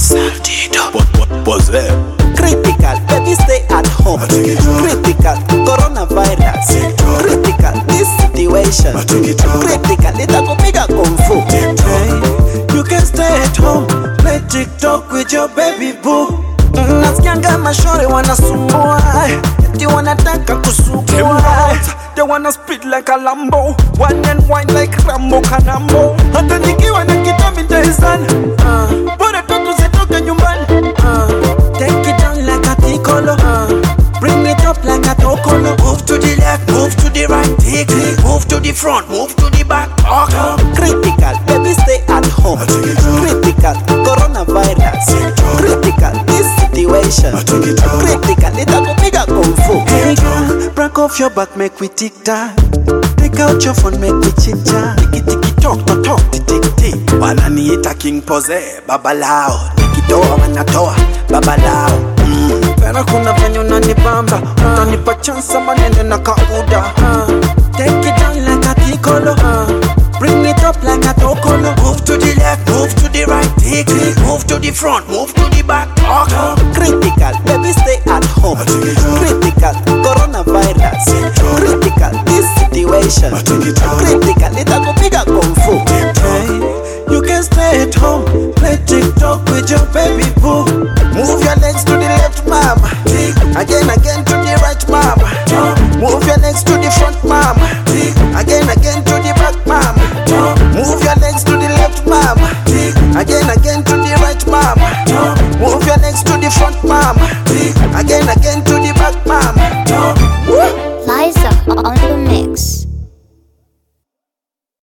What's that? Critical, baby stay at home. Critical, coronavirus. Critical, this situation. Critical, itakupiga kumfu. Hey, you can stay at home, play TikTok with your baby boo. Nasikianga mashore wanasumbua, eti wanataka kusukua. They wanna speed like a Lambo, one and wine like Rambo Kanambo. Hata nikiwa na kitami nitaizana, bora tatu zitoke nyumbani. Take it down like a Piccolo, bring it up like a Tokolo. Move to the left, move to the right, take it. Move to the front, move to the back, talk. Critical, baby stay at home. Critical, coronavirus. Critical, this situation. Critical, itakupiga kumfu. Hey girl, break off your back, make we tic-tac. Take out your phone, make we chit-chat. Tiki-tiki-tok, tok, tiki-tiki. Wananiita King Pose, babalao. Nikitoa wanatoa, babalao. Pero kuna venye unanibamba, unanipa chance manene na kauda. Take it down like a Piccolo, bring it up like a Tokolo. Move to the left, move to the right, take it. Move to the front, move to the back, talk. Critical, baby stay at home. Critical, coronavirus. Critical, this situation. Critical, itakupiga kumfu. Hey, you can stay at home, play TikTok with your baby boo. Move your legs to the left, mama. Again to the right, mama. Move your legs to the front,